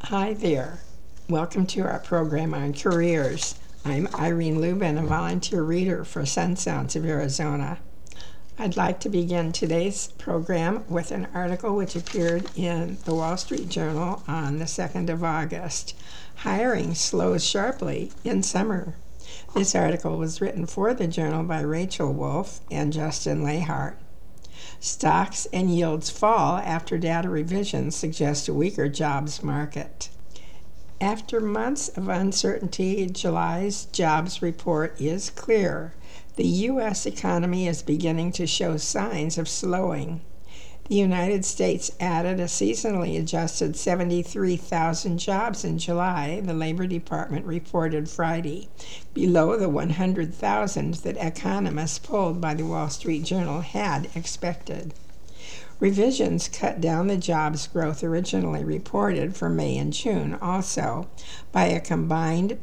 Hi there. Welcome to our program on careers. I'm Irene Lubin, a volunteer reader for Sun Sounds of Arizona. I'd like to begin today's program with an article which appeared in the Wall Street Journal on the 2nd of August. Hiring slows sharply in summer. This article was written for the Journal by Rachel Wolf and Justin Lahart. Stocks and yields fall after data revisions suggest a weaker jobs market. After months of uncertainty, July's jobs report is clear. The U.S. economy is beginning to show signs of slowing. The United States added a seasonally adjusted 73,000 jobs in July, the Labor Department reported Friday, below the 100,000 that economists polled by the Wall Street Journal had expected. Revisions cut down the jobs growth originally reported for May and June also by a combined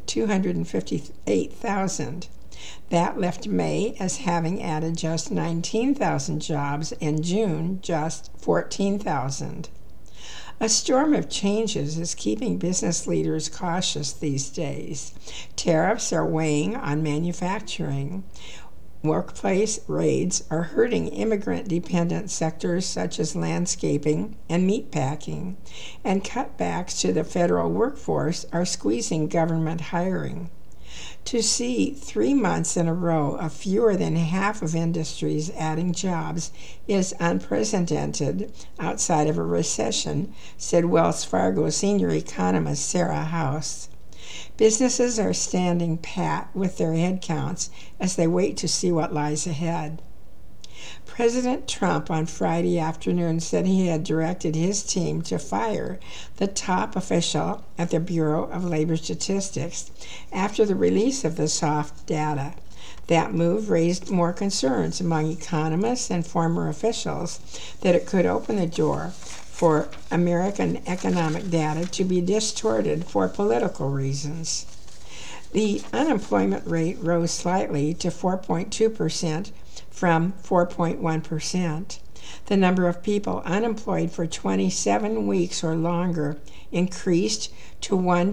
258,000. That left May as having added just 19,000 jobs and June just 14,000. A storm of changes is keeping business leaders cautious these days. Tariffs are weighing on manufacturing. Workplace raids are hurting immigrant-dependent sectors such as landscaping and meatpacking, and cutbacks to the federal workforce are squeezing government hiring. To see 3 months in a row of fewer than half of industries adding jobs is unprecedented outside of a recession, said Wells Fargo senior economist Sarah House. Businesses are standing pat with their headcounts as they wait to see what lies ahead. President Trump on Friday afternoon said he had directed his team to fire the top official at the Bureau of Labor Statistics after the release of the soft data. That move raised more concerns among economists and former officials that it could open the door for American economic data to be distorted for political reasons. The unemployment rate rose slightly to 4.2% from 4.1%. The number of people unemployed for 27 weeks or longer increased to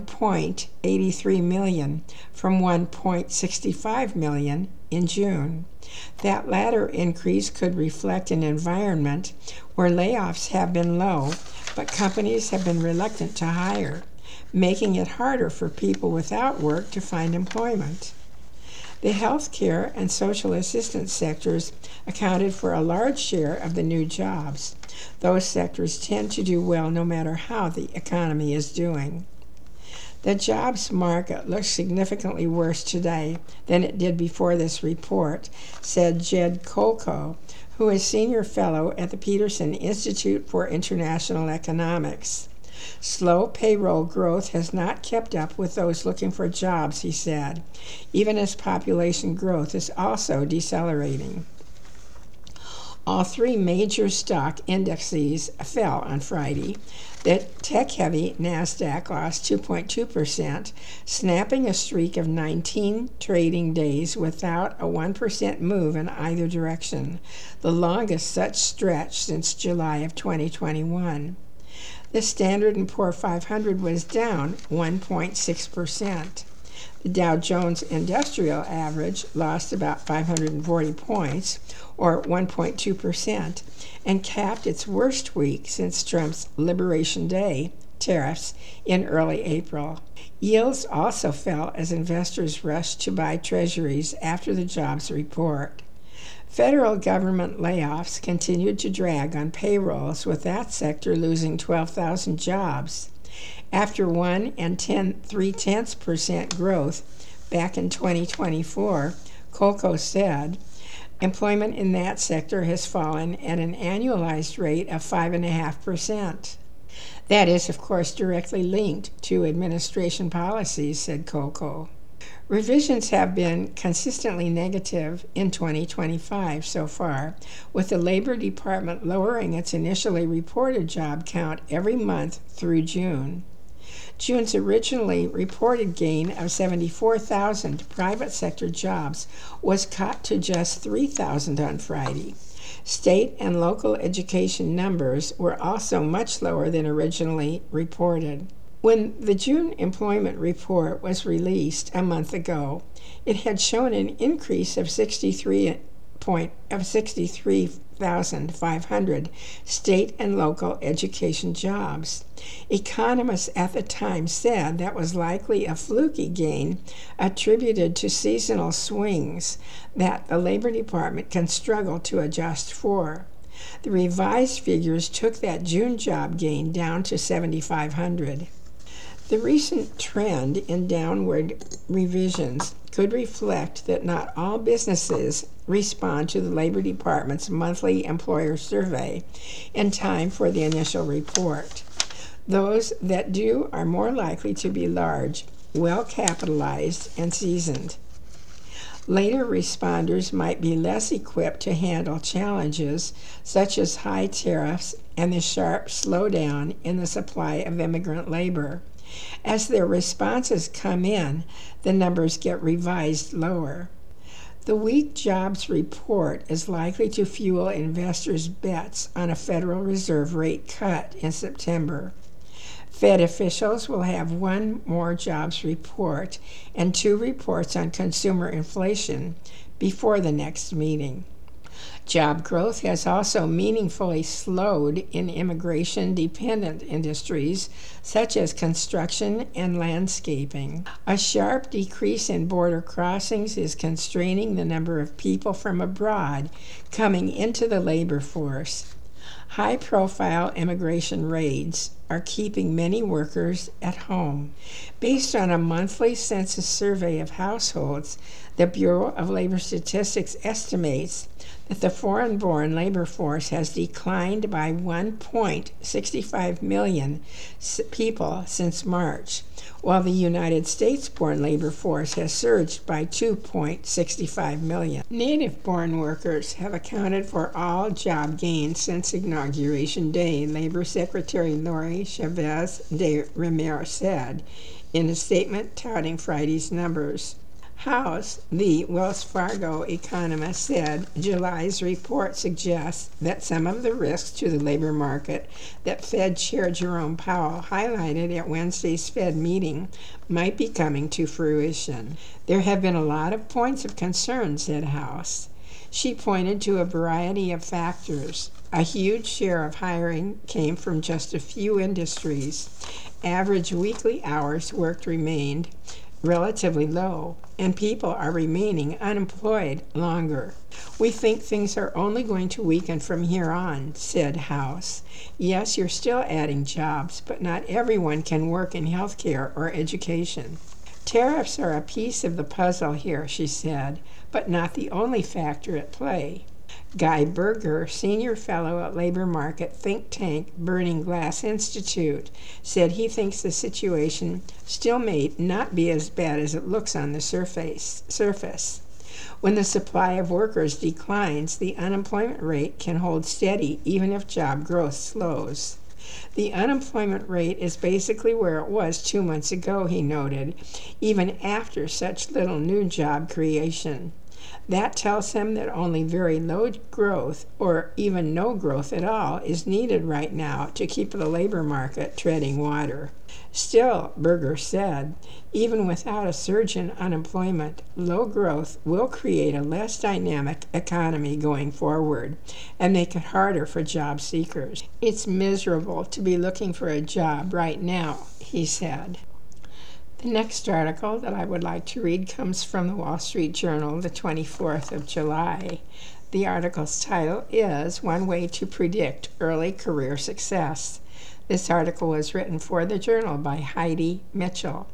1.83 million from 1.65 million in June. That latter increase could reflect an environment where layoffs have been low, but companies have been reluctant to hire, making it harder for people without work to find employment. The healthcare and social assistance sectors accounted for a large share of the new jobs. Those sectors tend to do well no matter how the economy is doing. The jobs market looks significantly worse today than it did before this report, said Jed Kolko, who is senior fellow at the Peterson Institute for International Economics. Slow payroll growth has not kept up with those looking for jobs, he said, even as population growth is also decelerating. All three major stock indexes fell on Friday. The tech-heavy NASDAQ lost 2.2%, snapping a streak of 19 trading days without a 1% move in either direction, the longest such stretch since July of 2021. The Standard & Poor's 500 was down 1.6%. The Dow Jones Industrial Average lost about 540 points, or 1.2%, and capped its worst week since Trump's Liberation Day tariffs in early April. Yields also fell as investors rushed to buy treasuries after the jobs report. Federal government layoffs continued to drag on payrolls, with that sector losing 12,000 jobs. After 1 3/10% growth back in 2024, Kolko said, employment in that sector has fallen at an annualized rate of 5.5%. That is, of course, directly linked to administration policies, said Kolko. Revisions have been consistently negative in 2025 so far, with the Labor Department lowering its initially reported job count every month through June. June's originally reported gain of 74,000 private sector jobs was cut to just 3,000 on Friday. State and local education numbers were also much lower than originally reported. When the June employment report was released a month ago, it had shown an increase of 63,500 state and local education jobs. Economists at the time said that was likely a fluky gain attributed to seasonal swings that the Labor Department can struggle to adjust for. The revised figures took that June job gain down to 7,500. The recent trend in downward revisions could reflect that not all businesses respond to the Labor Department's monthly employer survey in time for the initial report. Those that do are more likely to be large, well-capitalized, and seasoned. Later responders might be less equipped to handle challenges such as high tariffs and the sharp slowdown in the supply of immigrant labor. As their responses come in, the numbers get revised lower. The weak jobs report is likely to fuel investors' bets on a Federal Reserve rate cut in September. Fed officials will have one more jobs report and 2 reports on consumer inflation before the next meeting. Job growth has also meaningfully slowed in immigration-dependent industries such as construction and landscaping. A sharp decrease in border crossings is constraining the number of people from abroad coming into the labor force. High-profile immigration raids are keeping many workers at home. Based on a monthly census survey of households, the Bureau of Labor Statistics estimates that the foreign-born labor force has declined by 1.65 million people since March, while the United States-born labor force has surged by 2.65 million. Native-born workers have accounted for all job gains since Inauguration Day, Labor Secretary Lori Chavez de Rimer said in a statement touting Friday's numbers. House, the Wells Fargo economist, said July's report suggests that some of the risks to the labor market that Fed Chair Jerome Powell highlighted at Wednesday's Fed meeting might be coming to fruition. There have been a lot of points of concern, said House. She pointed to a variety of factors. A huge share of hiring came from just a few industries. Average weekly hours worked remained relatively low, and people are remaining unemployed longer. We think things are only going to weaken from here on, said House. Yes, you're still adding jobs, but not everyone can work in healthcare or education. Tariffs are a piece of the puzzle here, she said, but not the only factor at play. Guy Berger, senior fellow at labor market think tank Burning Glass Institute, said he thinks the situation still may not be as bad as it looks on the surface. When the supply of workers declines, the unemployment rate can hold steady even if job growth slows. The unemployment rate is basically where it was 2 months ago, he noted, even after such little new job creation. That tells him that only very low growth, or even no growth at all, is needed right now to keep the labor market treading water. Still, Berger said, even without a surge in unemployment, low growth will create a less dynamic economy going forward and make it harder for job seekers. It's miserable to be looking for a job right now, he said. The next article that I would like to read comes from the Wall Street Journal, the 24th of July. The article's title is One Way to Predict Early Career Success. This article was written for the Journal by Heidi Mitchell.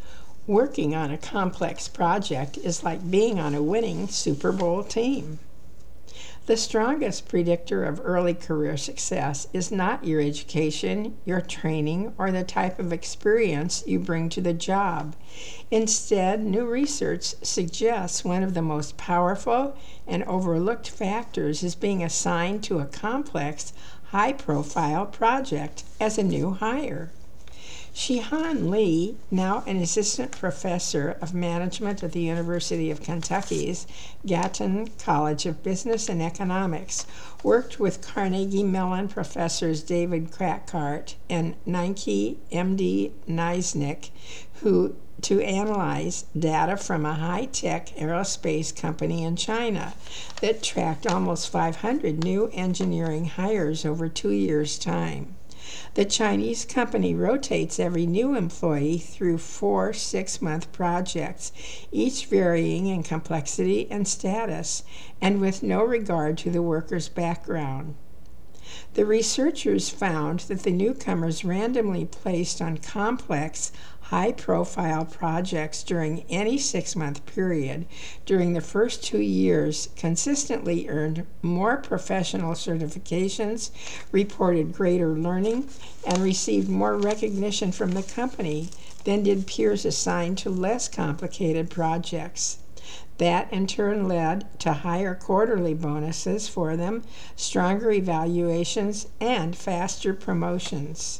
Working on a complex project is like being on a winning Super Bowl team. The strongest predictor of early career success is not your education, your training, or the type of experience you bring to the job. Instead, new research suggests one of the most powerful and overlooked factors is being assigned to a complex, high-profile project as a new hire. Shihan Lee, now an assistant professor of management at the University of Kentucky's Gatton College of Business and Economics, worked with Carnegie Mellon professors David Krackaert and Nike MD Neisnick, to analyze data from a high-tech aerospace company in China that tracked almost 500 new engineering hires over 2 years' time. The Chinese company rotates every new employee through 4 6-month projects, each varying in complexity and status, and with no regard to the worker's background. The researchers found that the newcomers randomly placed on complex, high-profile projects during any 6-month period during the first 2 years consistently earned more professional certifications, reported greater learning, and received more recognition from the company than did peers assigned to less complicated projects. That in turn led to higher quarterly bonuses for them, stronger evaluations, and faster promotions.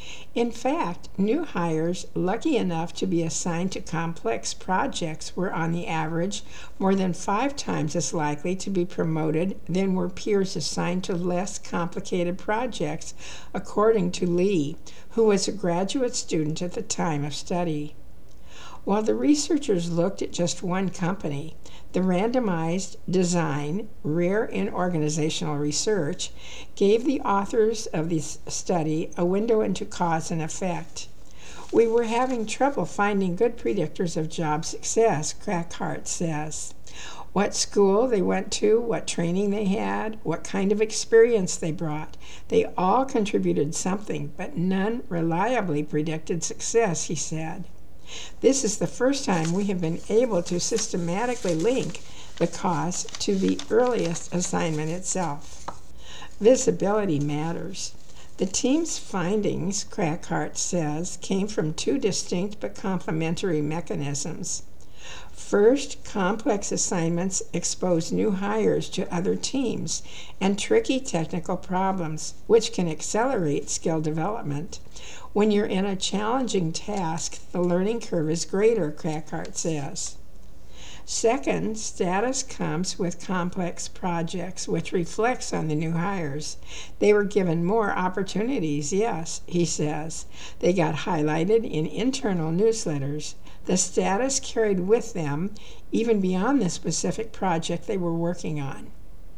In fact, new hires lucky enough to be assigned to complex projects were on the average more than 5 times as likely to be promoted than were peers assigned to less complicated projects, according to Lee, who was a graduate student at the time of study. While the researchers looked at just one company, the randomized design, rare in organizational research, gave the authors of this study a window into cause and effect. We were having trouble finding good predictors of job success, Krackaert says. What school they went to, what training they had, what kind of experience they brought. They all contributed something, but none reliably predicted success, he said. This is the first time we have been able to systematically link the cause to the earliest assignment itself. Visibility matters. The team's findings, Krackaert says, came from 2 distinct but complementary mechanisms. First, complex assignments expose new hires to other teams and tricky technical problems, which can accelerate skill development. When you're in a challenging task, the learning curve is greater, Krackaert says. Second, status comes with complex projects, which reflects on the new hires. They were given more opportunities, yes, he says. They got highlighted in internal newsletters. The status carried with them, even beyond the specific project they were working on.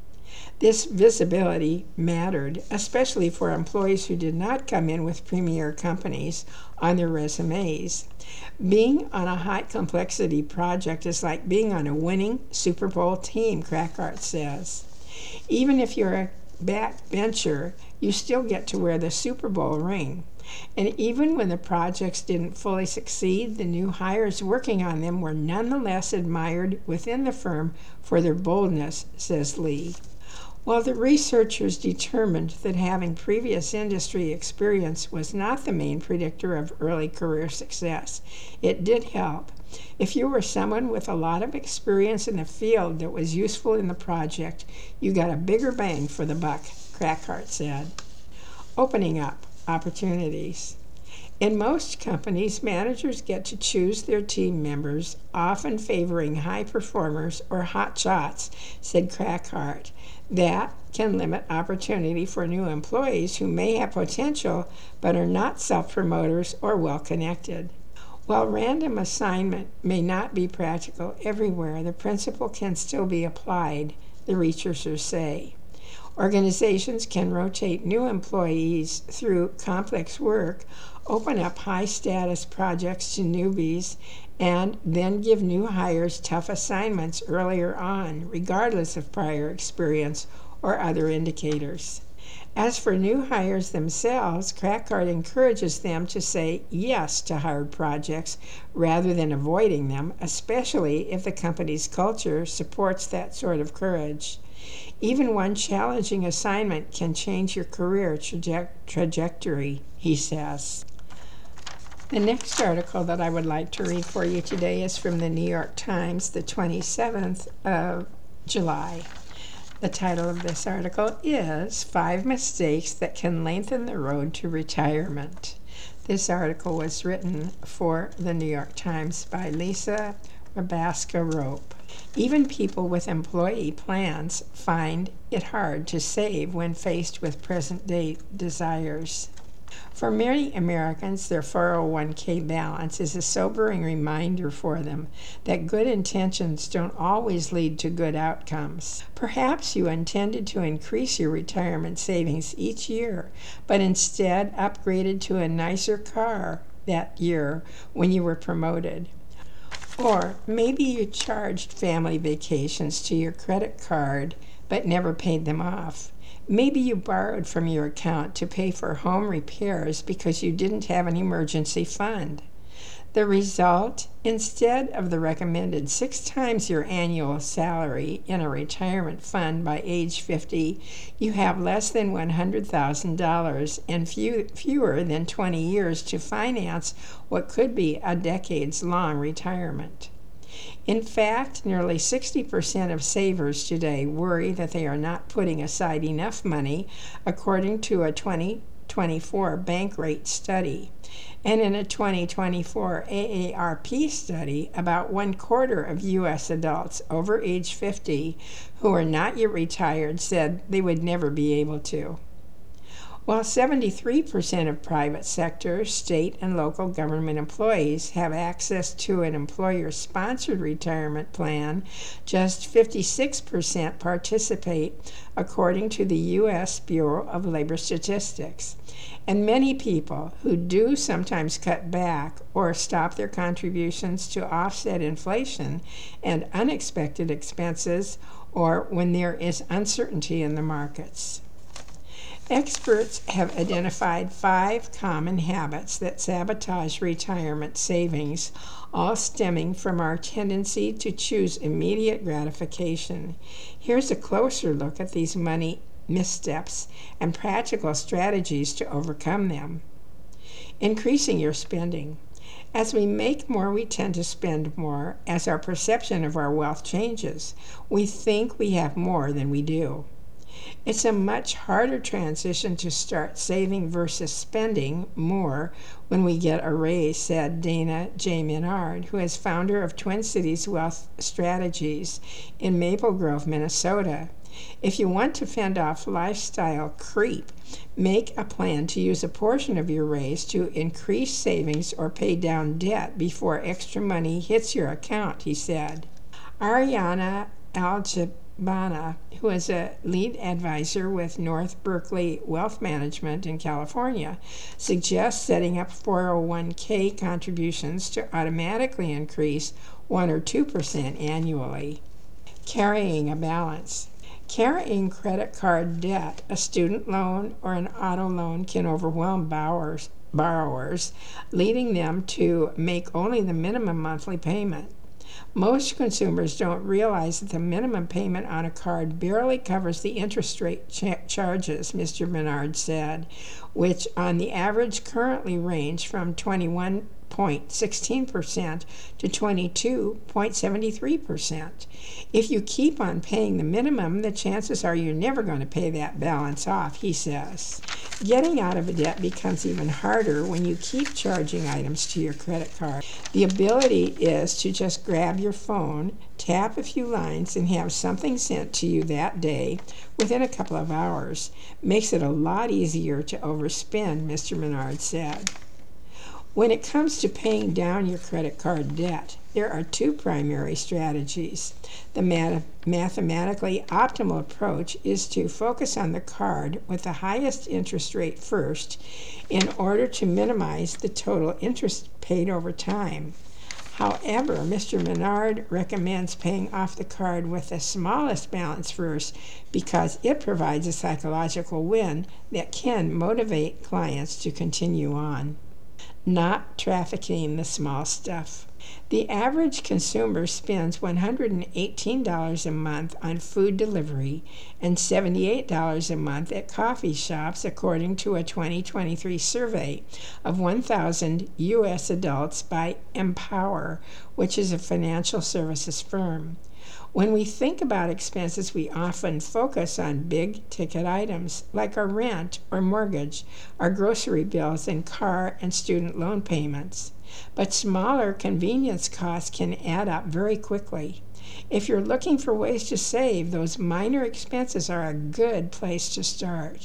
This visibility mattered, especially for employees who did not come in with premier companies on their resumes. Being on a high-complexity project is like being on a winning Super Bowl team, Krackaert says. Even if you're a backbencher, you still get to wear the Super Bowl ring. And even when the projects didn't fully succeed, the new hires working on them were nonetheless admired within the firm for their boldness, says Lee. While the researchers determined that having previous industry experience was not the main predictor of early career success, it did help. If you were someone with a lot of experience in the field that was useful in the project, you got a bigger bang for the buck, Krackaert said. Opening up opportunities. In most companies, managers get to choose their team members, often favoring high performers or hot shots, said Krackaert. That can limit opportunity for new employees who may have potential but are not self-promoters or well-connected. While random assignment may not be practical everywhere, the principle can still be applied, the researchers say. Organizations can rotate new employees through complex work, open up high-status projects to newbies, and then give new hires tough assignments earlier on, regardless of prior experience or other indicators. As for new hires themselves, Krackaert encourages them to say yes to hard projects rather than avoiding them, especially if the company's culture supports that sort of courage. Even one challenging assignment can change your career trajectory, he says. The next article that I would like to read for you today is from the New York Times, the 27th of July. The title of this article is 5 Mistakes That Can Lengthen the Road to Retirement. This article was written for the New York Times by Lisa Rabaska-Rope. Even people with employee plans find it hard to save when faced with present-day desires. For many Americans, their 401k balance is a sobering reminder for them that good intentions don't always lead to good outcomes. Perhaps you intended to increase your retirement savings each year, but instead upgraded to a nicer car that year when you were promoted. Or maybe you charged family vacations to your credit card but never paid them off. Maybe you borrowed from your account to pay for home repairs because you didn't have an emergency fund. The result, instead of the recommended 6 times your annual salary in a retirement fund by age 50, you have less than $100,000 and fewer than 20 years to finance what could be a decades-long retirement. In fact, nearly 60% of savers today worry that they are not putting aside enough money, according to a 2024 Bankrate study. And in a 2024 AARP study, about 1/4 of U.S. adults over age 50 who are not yet retired said they would never be able to. While 73% of private sector, state, and local government employees have access to an employer-sponsored retirement plan, just 56% participate, according to the U.S. Bureau of Labor Statistics. And many people who do sometimes cut back or stop their contributions to offset inflation and unexpected expenses, or when there is uncertainty in the markets. Experts have identified 5 common habits that sabotage retirement savings, all stemming from our tendency to choose immediate gratification. Here's a closer look at these money missteps and practical strategies to overcome them. Increasing your spending. As we make more, we tend to spend more as our perception of our wealth changes. We think we have more than we do. It's a much harder transition to start saving versus spending more when we get a raise, said Dana J. Menard, who is founder of Twin Cities Wealth Strategies in Maple Grove, Minnesota. If you want to fend off lifestyle creep, make a plan to use a portion of your raise to increase savings or pay down debt before extra money hits your account, he said. Ariana Aljabana, who is a lead advisor with North Berkeley Wealth Management in California, suggests setting up 401k contributions to automatically increase 1 or 2% annually. Carrying a balance. Carrying credit card debt, a student loan, or an auto loan can overwhelm borrowers, leading them to make only the minimum monthly payment. Most consumers don't realize that the minimum payment on a card barely covers the interest rate charges, Mr. Menard said, which on the average currently range from 21.16% to 22.73%. If you keep on paying the minimum, the chances are you're never going to pay that balance off, he says. Getting out of a debt becomes even harder when you keep charging items to your credit card. The ability is to just grab your phone, tap a few lines, and have something sent to you that day within a couple of hours. Makes it a lot easier to overspend, Mr. Menard said. When it comes to paying down your credit card debt, there are 2 primary strategies. The mathematically optimal approach is to focus on the card with the highest interest rate first in order to minimize the total interest paid over time. However, Mr. Menard recommends paying off the card with the smallest balance first because it provides a psychological win that can motivate clients to continue on. Not trafficking the small stuff. The average consumer spends $118 a month on food delivery and $78 a month at coffee shops, according to a 2023 survey of 1,000 U.S. adults by Empower, which is a financial services firm. When we think about expenses, we often focus on big ticket items like our rent or mortgage, our grocery bills, and car and student loan payments. But smaller convenience costs can add up very quickly. If you're looking for ways to save, those minor expenses are a good place to start.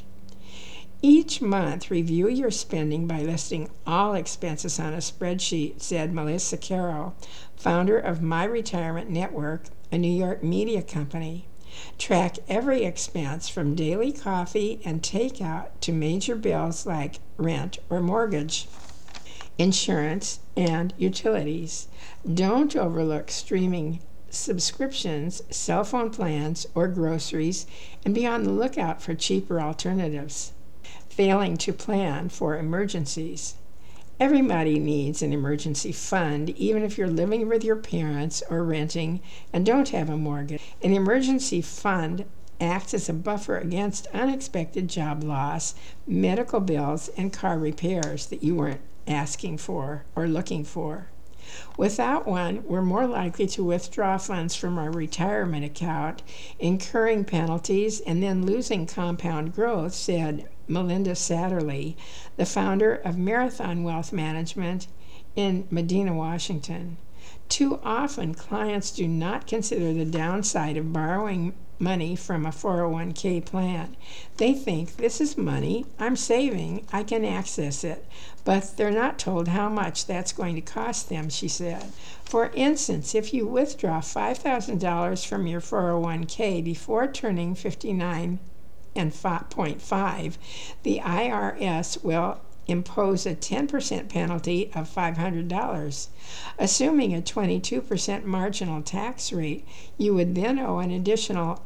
Each month, review your spending by listing all expenses on a spreadsheet, said Melissa Carroll, founder of My Retirement Network, a New York media company. Track every expense from daily coffee and takeout to major bills like rent or mortgage, insurance, and utilities. Don't overlook streaming subscriptions, cell phone plans, or groceries, and be on the lookout for cheaper alternatives. Failing to plan for emergencies. Everybody needs an emergency fund, even if you're living with your parents or renting and don't have a mortgage. An emergency fund acts as a buffer against unexpected job loss, medical bills, and car repairs that you weren't asking for or looking for. Without one, we're more likely to withdraw funds from our retirement account, incurring penalties and then losing compound growth, said Melinda Satterley, the founder of Marathon Wealth Management in Medina, Washington. Too often, clients do not consider the downside of borrowing money from a 401k plan. They think, this is money I'm saving, I can access it, but they're not told how much that's going to cost them, she said. For instance, if you withdraw $5,000 from your 401k before turning 59 and 5.5, the IRS will impose a 10% penalty of $500. Assuming a 22% marginal tax rate, you would then owe an additional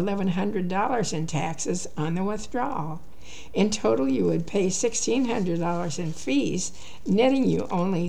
$1,100 in taxes on the withdrawal. In total, you would pay $1,600 in fees, netting you only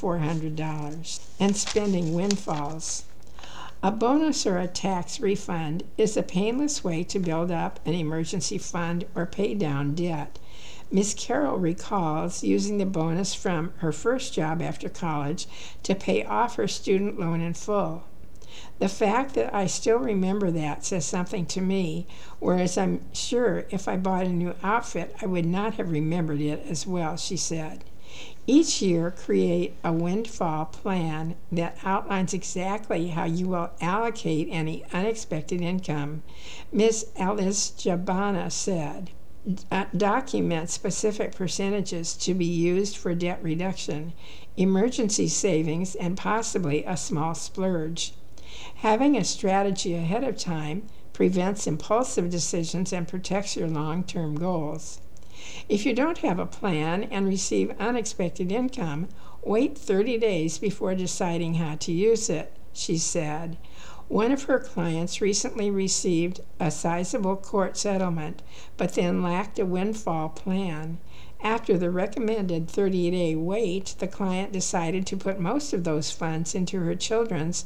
$3,400. And spending windfalls. A bonus or a tax refund is a painless way to build up an emergency fund or pay down debt. Ms. Carroll recalls using the bonus from her first job after college to pay off her student loan in full. The fact that I still remember that says something to me, whereas I'm sure if I bought a new outfit, I would not have remembered it as well, she said. Each year, create a windfall plan that outlines exactly how you will allocate any unexpected income. Ms. Alice Jabana said, document specific percentages to be used for debt reduction, emergency savings, and possibly a small splurge. Having a strategy ahead of time prevents impulsive decisions and protects your long-term goals. If you don't have a plan and receive unexpected income, wait 30 days before deciding how to use it, she said. One of her clients recently received a sizable court settlement, but then lacked a windfall plan. After the recommended 30-day wait, the client decided to put most of those funds into her children's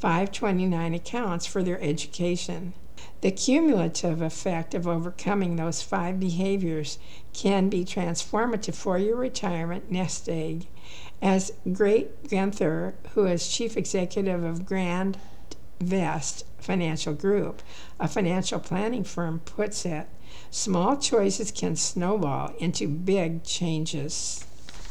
529 accounts for their education. The cumulative effect of overcoming those 5 behaviors can be transformative for your retirement nest egg. As Great Gunther, who is chief executive of Grand Vest Financial Group, a financial planning firm, puts it, small choices can snowball into big changes.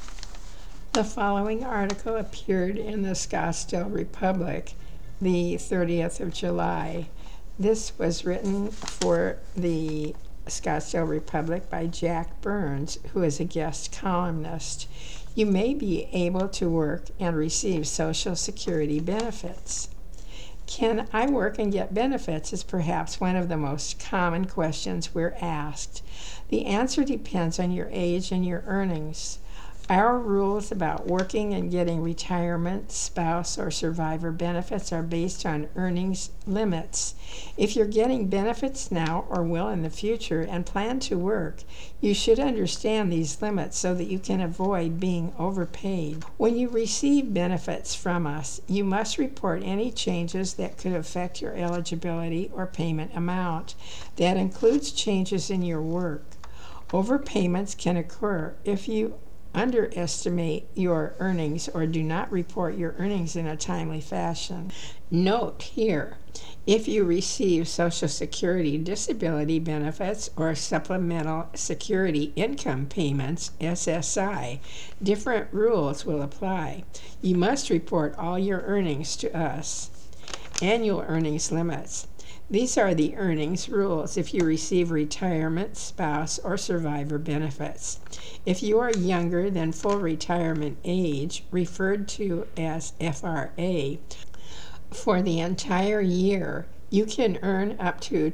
The following article appeared in the Scottsdale Republic the 30th of July. This was written for the Scottsdale Republic by Jack Burns, who is a guest columnist. You may be able to work and receive Social Security benefits. Can I work and get benefits is perhaps one of the most common questions we're asked. The answer depends on your age and your earnings. Our rules about working and getting retirement, spouse, or survivor benefits are based on earnings limits. If you're getting benefits now or will in the future and plan to work, you should understand these limits so that you can avoid being overpaid. When you receive benefits from us, you must report any changes that could affect your eligibility or payment amount. That includes changes in your work. Overpayments can occur if you underestimate your earnings or do not report your earnings in a timely fashion. Note here, if you receive Social Security disability benefits or Supplemental Security Income Payments, SSI, different rules will apply. You must report all your earnings to us. Annual earnings limits. These are the earnings rules if you receive retirement, spouse, or survivor benefits. If you are younger than full retirement age, referred to as FRA, for the entire year, you can earn up to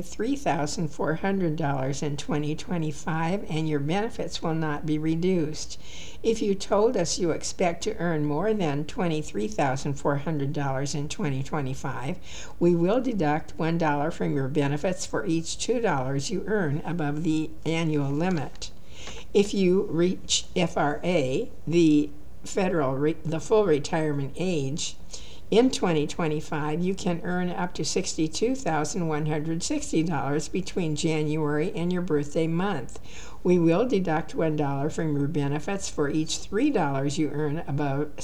$23,400 in 2025 and your benefits will not be reduced. If you told us you expect to earn more than $23,400 in 2025, we will deduct $1 from your benefits for each $2 you earn above the annual limit. If you reach FRA, the full retirement age, in 2025, you can earn up to $62,160 between January and your birthday month. We will deduct $1 from your benefits for each $3 you earn above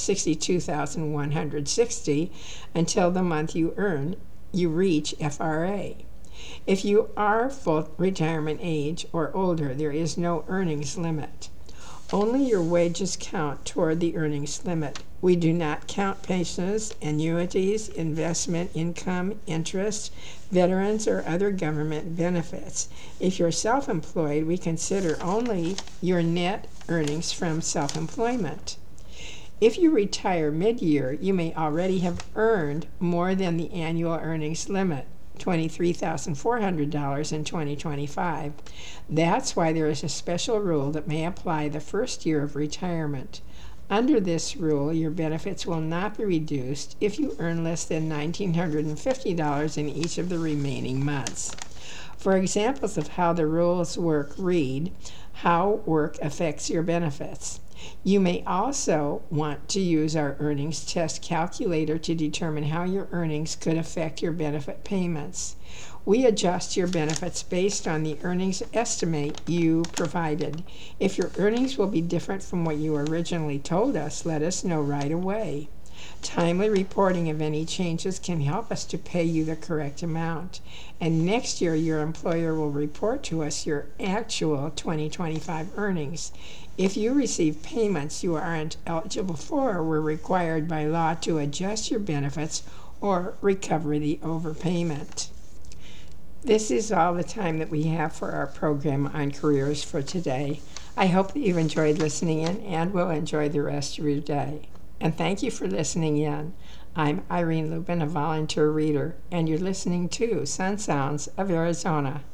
$62,160 until the month you reach FRA. If you are full retirement age or older, there is no earnings limit. Only your wages count toward the earnings limit. We do not count pensions, annuities, investment income, interest, veterans, or other government benefits. If you're self-employed, we consider only your net earnings from self-employment. If you retire mid-year, you may already have earned more than the annual earnings limit, $23,400 in 2025. That's why there is a special rule that may apply the first year of retirement. Under this rule, your benefits will not be reduced if you earn less than $1,950 in each of the remaining months. For examples of how the rules work, read How Work Affects Your Benefits. You may also want to use our earnings test calculator to determine how your earnings could affect your benefit payments. We adjust your benefits based on the earnings estimate you provided. If your earnings will be different from what you originally told us, let us know right away. Timely reporting of any changes can help us to pay you the correct amount. And next year, your employer will report to us your actual 2025 earnings. If you receive payments you aren't eligible for, we're required by law to adjust your benefits or recover the overpayment. This is all the time that we have for our program on careers for today. I hope that you've enjoyed listening in and will enjoy the rest of your day. And thank you for listening in. I'm Irene Lubin, a volunteer reader, and you're listening to Sun Sounds of Arizona.